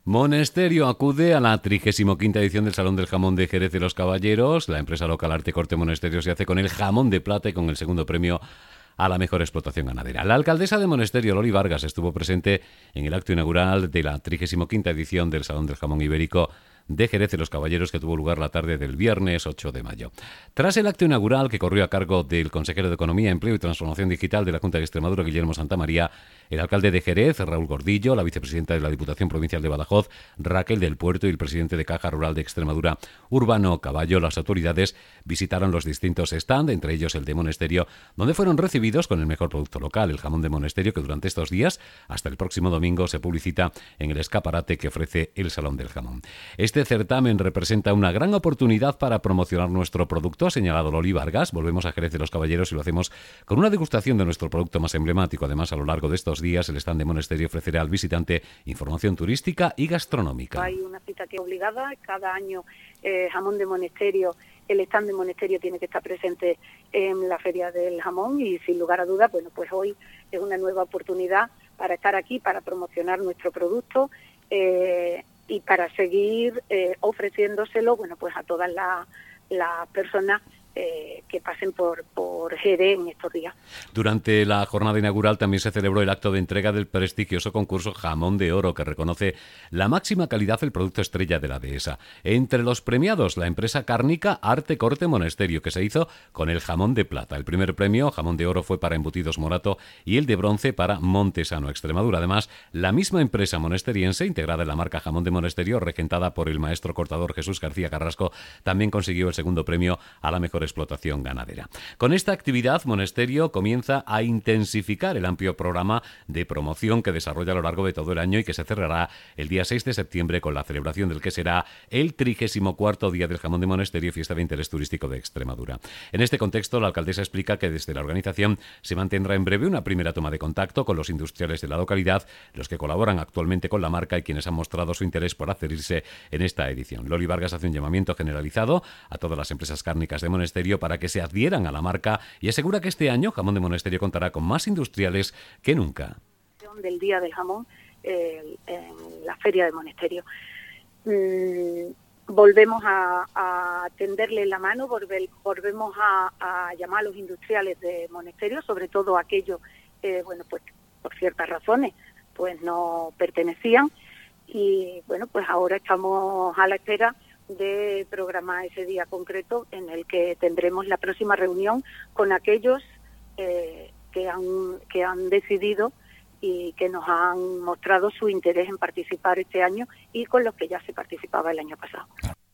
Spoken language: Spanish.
Monesterio acude a la 35ª edición del Salón del Jamón de Jerez de los Caballeros. La empresa local Arte Corte Monesterio se hace con el jamón de plata y con el segundo premio a la mejor explotación ganadera. La alcaldesa de Monesterio, Loli Vargas, estuvo presente en el acto inaugural de la 35ª edición del Salón del Jamón Ibérico de Jerez de los Caballeros, que tuvo lugar la tarde del viernes 8 de mayo. Tras el acto inaugural, que corrió a cargo del consejero de Economía, Empleo y Transformación Digital de la Junta de Extremadura, Guillermo Santamaría, el alcalde de Jerez, Raúl Gordillo, la vicepresidenta de la Diputación Provincial de Badajoz, Raquel del Puerto, y el presidente de Caja Rural de Extremadura, Urbano Caballo, las autoridades visitaron los distintos stands, entre ellos el de Monesterio, donde fueron recibidos con el mejor producto local, el jamón de Monesterio, que durante estos días, hasta el próximo domingo, se publicita en el escaparate que ofrece el Salón del Jamón. Este certamen representa una gran oportunidad para promocionar nuestro producto, ha señalado Loli Vargas. Volvemos a Jerez de los Caballeros y lo hacemos con una degustación de nuestro producto más emblemático. Además, a lo largo de estos días, el stand de Monesterio ofrecerá al visitante información turística y gastronómica. Hay una cita que es obligada, cada año jamón de Monesterio, el stand de Monesterio tiene que estar presente en la Feria del Jamón y sin lugar a dudas, bueno, pues hoy es una nueva oportunidad para estar aquí, para promocionar nuestro producto y para seguir ofreciéndoselo, bueno, pues a todas las personas que pasen por Jerez en estos días. Durante la jornada inaugural también se celebró el acto de entrega del prestigioso concurso Jamón de Oro, que reconoce la máxima calidad del producto estrella de la dehesa. Entre los premiados, la empresa cárnica Arte Corte Monesterio, que se hizo con el jamón de plata. El primer premio, Jamón de Oro, fue para Embutidos Morato y el de bronce para Montesano, Extremadura. Además, la misma empresa monesteriense, integrada en la marca Jamón de Monesterio, regentada por el maestro cortador Jesús García Carrasco, también consiguió el segundo premio a la mejor explotación ganadera. Con esta actividad, Monesterio comienza a intensificar el amplio programa de promoción que desarrolla a lo largo de todo el año y que se cerrará el día 6 de septiembre con la celebración del que será el 34º Día del Jamón de Monesterio, fiesta de interés turístico de Extremadura. En este contexto, la alcaldesa explica que desde la organización se mantendrá en breve una primera toma de contacto con los industriales de la localidad, los que colaboran actualmente con la marca y quienes han mostrado su interés por adherirse en esta edición. Loli Vargas hace un llamamiento generalizado a todas las empresas cárnicas de Monesterio para que se adhieran a la marca y asegura que este año Jamón de Monesterio contará con más industriales que nunca. Del Día del Jamón en la Feria de Monesterio. Volvemos a tenderle la mano, volvemos a llamar a los industriales de Monesterio, sobre todo aquellos, bueno, pues por ciertas razones, pues no pertenecían y bueno, pues ahora estamos a la espera de programar ese día concreto en el que tendremos la próxima reunión con aquellos que han decidido y que nos han mostrado su interés en participar este año y con los que ya se participaba el año pasado.